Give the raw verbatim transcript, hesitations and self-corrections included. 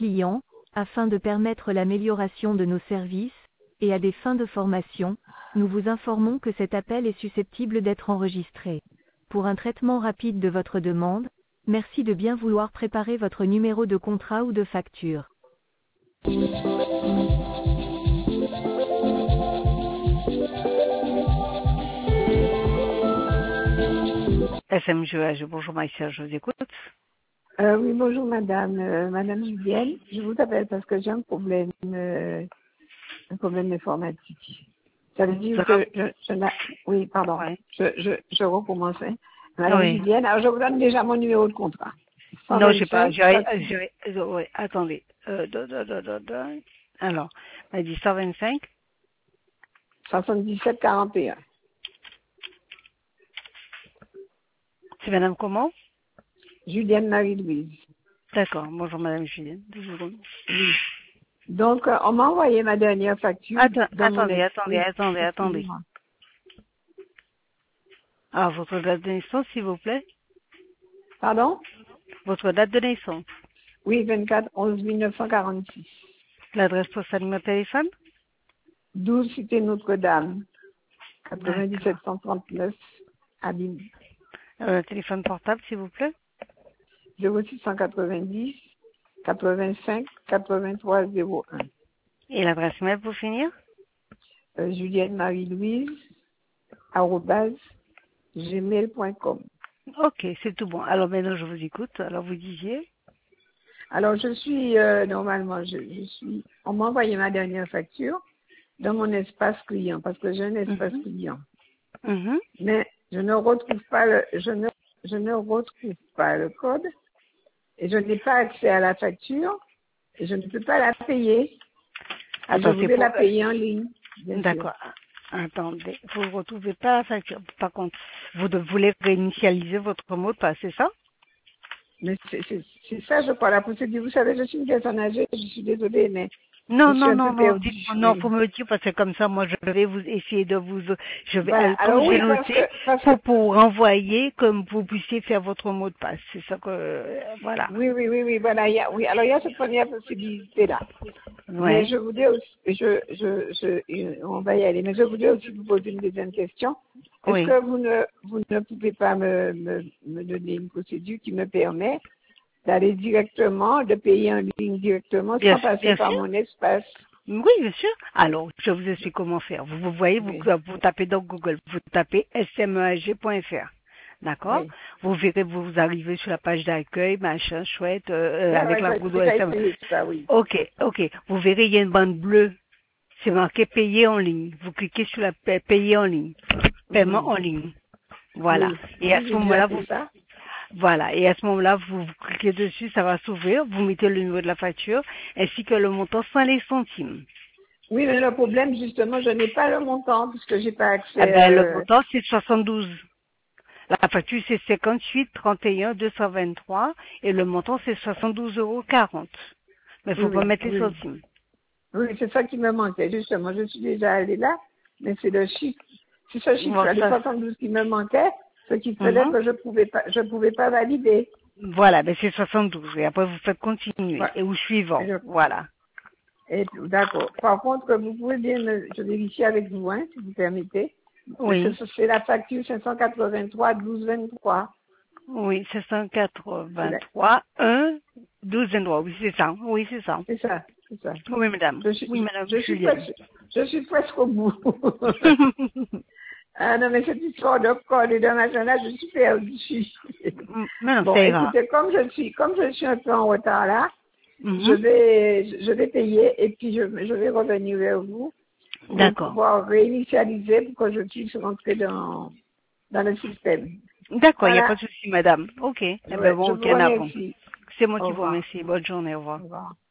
clients, afin de permettre l'amélioration de nos services, et à des fins de formation, nous vous informons que cet appel est susceptible d'être enregistré. Pour un traitement rapide de votre demande, merci de bien vouloir préparer votre numéro de contrat ou de facture. S M G H, bonjour Maïssa, je vous écoute. Euh, oui, bonjour madame, euh, madame Julienne. Je vous appelle parce que j'ai un problème, euh, un problème informatique. Ça veut dire que je, je n'a- oui, pardon, Ouais. je, je, je recommence. hein. Madame Oui. Julienne, alors je vous donne déjà mon numéro de contrat. Non, j'ai pas, cent vingt-cinq, j'ai, j'ai, euh, ouais, attendez. Euh, da, da, da, da, da. Alors, elle a dit cent vingt-cinq. soixante-dix-sept, quarante et un. C'est madame comment? Julienne Marie-Louise. D'accord, bonjour madame Julienne. Deux secondes. Oui. Donc, euh, on m'a envoyé ma dernière facture Atten- dans mon attendez, attendez, esprit. attendez, attendez. Excusez-moi. Alors, votre date de naissance, s'il vous plaît? Pardon? Votre date de naissance. Oui, vingt-quatre onze mille neuf cent quarante-six. L'adresse postale de mon téléphone? douze Cité Notre-Dame. quatre-vingt-dix-sept D'accord. cent trente-neuf, Abîme. Euh, téléphone portable, s'il vous plaît? zéro six cent quatre-vingt-dix, quatre-vingt-cinq, quatre-vingt-trois, zéro un. Et l'adresse mail pour finir? Euh, Julienne Marie-Louise, arrobase, gmail point com. Ok, c'est tout bon. Alors maintenant, je vous écoute. Alors, vous disiez? Alors, je suis, euh, normalement, je, je suis, on m'a envoyé ma dernière facture dans mon espace client, parce que j'ai un espace Mhm. client. Mhm. Mais je ne retrouve pas le, je ne, je ne retrouve pas le code, et je n'ai pas accès à la facture, et je ne peux pas la payer. Et je Attends, c'est voulais pour... la payer en ligne, bien sûr. D'accord. Attendez, vous ne retrouvez pas la facture. Par contre, vous de- voulez réinitialiser votre mot de passe, c'est ça? Mais c'est c'est- c'est ça, je crois, la procédure. Vous savez, je suis une personne âgée, je suis désolée, mais je Non, suis non, un non, peu non, perdue. dites-moi, non, Oui. faut me le dire parce que comme ça, moi, je vais vous essayer de vous, je vais, Voilà. euh, comme Alors j'ai oui, parce que, noté, parce que, pour, pour renvoyer, comme vous puissiez faire votre mot de passe. C'est ça que, euh, voilà. oui, oui, oui, oui, voilà, il y a, oui. Alors il y a cette première possibilité-là. Mais Ouais. je voudrais aussi, je, je, je, on va y aller, mais je voudrais aussi vous poser une deuxième question. Est-ce Oui. que vous ne, vous ne pouvez pas me, me, me donner une procédure qui me permet d'aller directement, de payer en ligne directement Bien, sans passer bien par sûr. mon espace? Oui, bien sûr. Alors, je vous explique comment faire. Vous, vous voyez, vous, Oui, vous tapez dans Google, vous tapez s m e a g point f r. D'accord? oui. Vous verrez, vous, vous arrivez sur la page d'accueil, machin, chouette, euh, euh, Ouais, avec ouais, la j'ai Google j'ai pas S M. essayé tout ça, oui. Ok, ok. Vous verrez, il y a une bande bleue. C'est marqué payer en ligne. Vous cliquez sur la pa- payer en ligne. Paiement Mhm. en ligne. Voilà. Oui, Et à oui, ce j'ai déjà moment-là, fait vous, ça. voilà. Et à ce moment-là, vous, vous cliquez dessus, ça va s'ouvrir. Vous mettez le numéro de la facture, ainsi que le montant sans les centimes. Oui, mais le problème, justement, je n'ai pas le montant puisque j'ai pas Eh accès. ben, le Euh... montant, c'est soixante-douze. La facture, c'est cinquante-huit, trente et un, deux cent vingt-trois, et le montant, c'est soixante-douze euros quarante. Mais il Oui, faut pas oui, mettre les oui. centimes. Oui, c'est ça qui me manquait, justement. Je suis déjà allée là, mais c'est le chiffre. C'est ce Bon, chiffre-là, le ça, soixante-douze qui me manquait, ce qui faisait mhm. que je pouvais pas, je pouvais pas valider. Voilà, ben c'est soixante-douze. Et après, vous faites continuer. Ouais. Et au Et suivant. je- Voilà. et tout, d'accord. Par contre, vous pouvez bien me, je vérifie avec vous, hein, si vous permettez. Est-ce que Oui. ce- c'est la facture cinq cent quatre-vingt-trois douze vingt-trois? Oui, C'est la- sept cent quatre-vingt-trois, un, douze, vingt-trois. Oui, c'est ça. Oui, c'est ça. c'est ça, c'est ça. Oui, madame. Je suis, Oui, madame je suis Julienne. presque, je suis presque au bout. Ah non, mais cette histoire de code et de machin là, je suis perdue. Madame, Bon, ça ira. écoutez, comme je suis, comme je suis un peu en retard là, je Mhm. vais, je vais payer et puis je, je vais revenir vers vous pour D'accord. pouvoir réinitialiser pour que je puisse rentrer dans, dans le système. D'accord, il n'y a pas Voilà. de souci, madame. Ok. Eh ben Ouais, je bon, vous ok, en avant. remercie. C'est moi Au qui vous revoir. remercie. Bonne journée, au revoir. Au revoir.